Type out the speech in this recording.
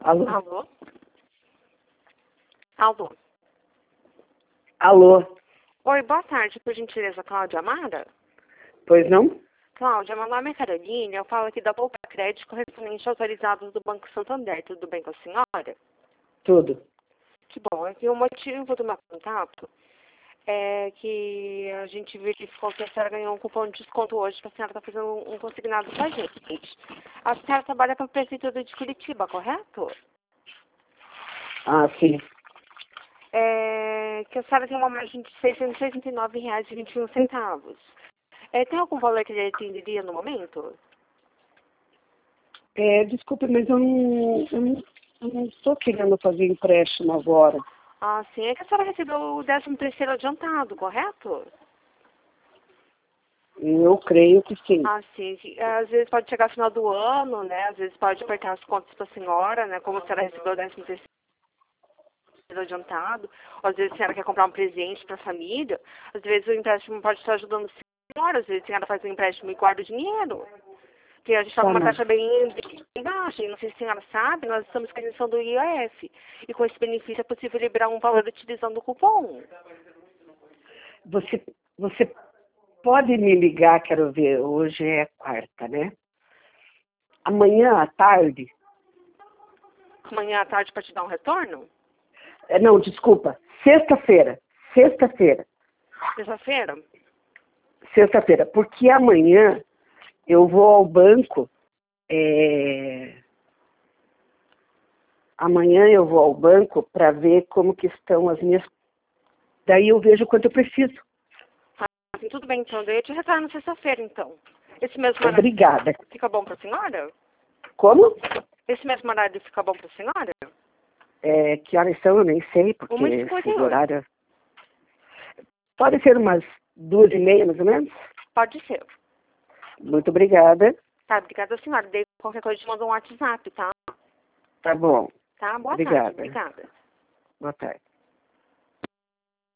Alô? Alô? Alô? Alô? Oi, boa tarde, por gentileza, Cláudia Amara? Pois não? Cláudia, meu nome é Carolina, eu falo aqui da Poupa Crédito correspondente autorizados do Banco Santander. Tudo bem com a senhora? Tudo. Que bom, aqui o motivo do meu contato é que a gente verificou que a senhora ganhou um cupom de desconto hoje, que a senhora está fazendo um consignado com a gente. A senhora trabalha para a Prefeitura de Curitiba, correto? Ah, sim. Que a senhora tem uma margem de R$ 669,21. Tem algum valor que ele atenderia no momento? Desculpe, mas eu não estou querendo fazer empréstimo agora. Ah, sim. É que a senhora recebeu o 13º adiantado, correto? Eu creio que sim. Ah, sim. Às vezes pode chegar no final do ano, né? Às vezes pode apertar as contas para a senhora, né? Como a senhora recebeu o 13º adiantado. Ou às vezes a senhora quer comprar um presente para a família. Às vezes o empréstimo pode estar ajudando a senhora. Às vezes a senhora faz um empréstimo e guarda o dinheiro. Porque a gente está com uma taxa bem baixa. E não sei se a senhora sabe, nós estamos com a isenção do IOF. E com esse benefício é possível liberar um valor utilizando o cupom. Você pode me ligar, quero ver, hoje é quarta, né? Amanhã à tarde? Amanhã à tarde para te dar um retorno? Não, desculpa, sexta-feira. Sexta-feira. Terça-feira? Sexta-feira, porque amanhã eu vou ao banco, amanhã eu vou ao banco para ver como que estão as minhas... Daí eu vejo quanto eu preciso. Assim, tudo bem, então. Daí eu te retorno sexta-feira, então. Esse mesmo horário Obrigada. fica bom para a senhora? Como? Esse mesmo horário fica bom para a senhora? Que horas são? Eu nem sei, porque 1h58. esse horário... Pode ser umas 2h30, mais ou menos? Pode ser. Muito obrigada. Tá, obrigada, senhora. Daí qualquer coisa eu te mando um WhatsApp, tá? Tá bom. Tá, boa tarde. Obrigada. Obrigada. Boa tarde.